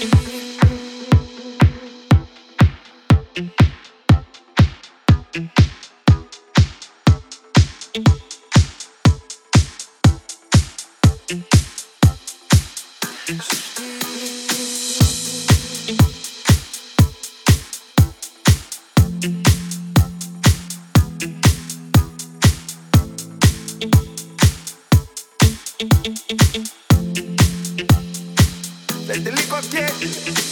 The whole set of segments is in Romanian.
Fetele cochete.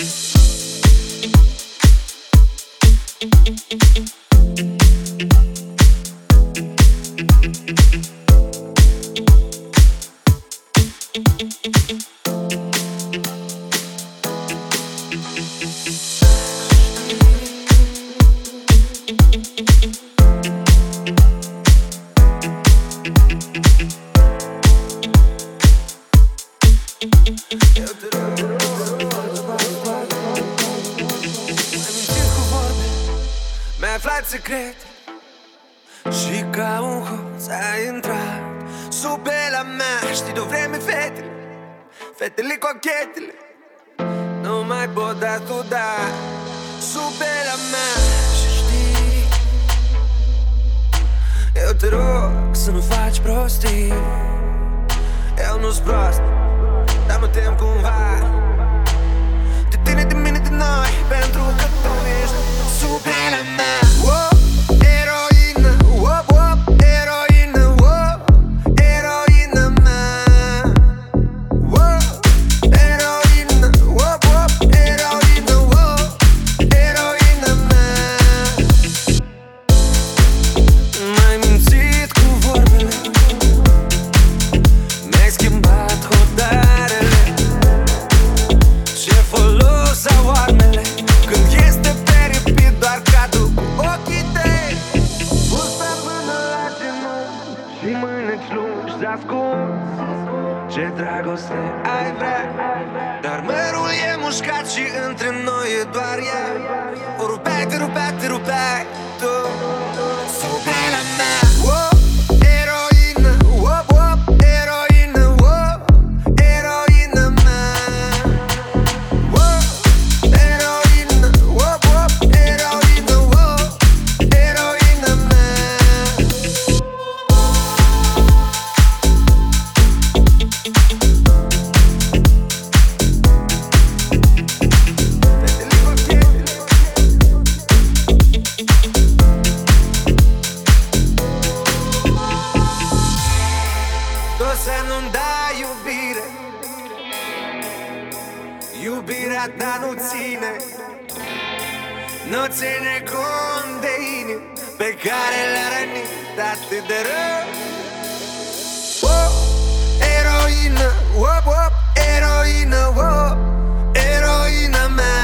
Eu te rog, mi-ai aflat secrete și ca un hoț ai intrat sub pielea mea. Știi de-o vreme fetele cochetele nu mai pot da tu da sub pielea mea. Și știi, eu te rog să nu faci prostii. Eu nu-s prost, dar mă tem cumva de tine, de mine, de noi, pentru că tu ești sub pielea mea. Eroină, eroină, eroină mea. Eroină, eroină, eroină mea. M-ai mințit cu vorbele, mi-ai schimbat hotarele. Ce folos au armele când este peripit doar cadru cu ochii tăi. Bursa până la genunchi și mâineci lungi ascunzi. Ce dragoste ai vrea, dar mărul e mușcat și între noi e doar ea. O rupeai, te rupeai, te rupeai tu sub pielea mea. Eroină, eroină, eroină mea. Eroină, eroină, eroină mea. Fetele cochete. Tu să nu-mi dai iubire, iubirea ta nu ține. Nu ține cont de inimi pe care le-a rănit atât de rău. Eroină, eroină, eroină mea.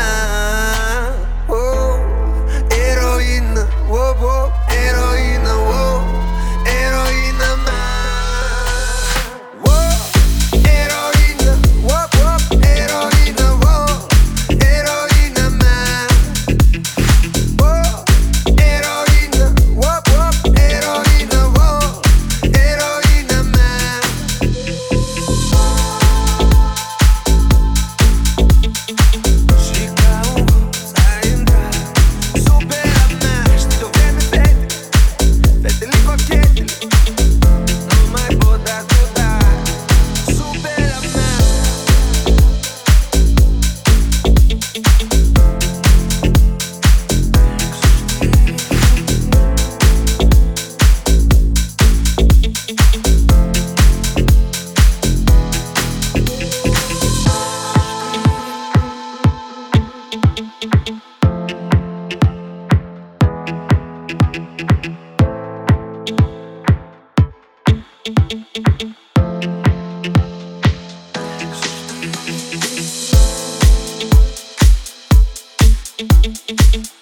Eroină, eroină, eroină mea. Eroină, eroină, eroină mea. Eroină, eroină, eroină mea. Și ca un hoț ai intrat sub pielea mea. Știi de-o vreme fetele cochetele nu mai pot da tu da sub pielea mea. Thank you.